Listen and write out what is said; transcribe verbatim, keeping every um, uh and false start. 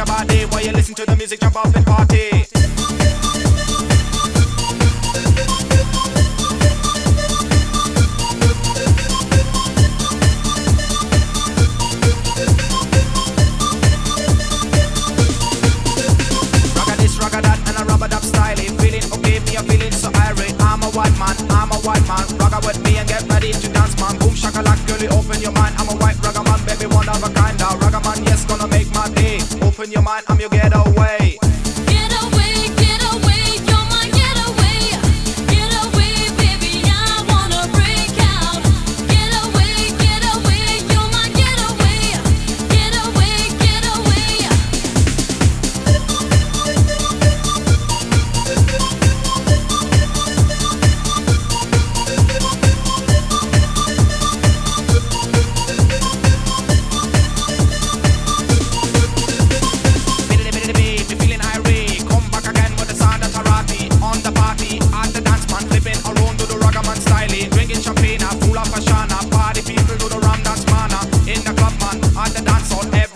your body while you listen to the music, jump up and party. I'm a white man, ragga with me and get ready to dance, man. Boom shakalak, girlie, open your mind. I'm a white ragga man, baby, one of a kind. A ragga man, yes, gonna make my day. Open your mind, I'm your getaway. Get away, get away, you're my getaway. Get away, baby, I wanna break out. Get away, get away, you're my getaway. Get away, get away. Drinking champagne, full of passion. Party people do the rum dance, man. In the club, man, at the dance hall.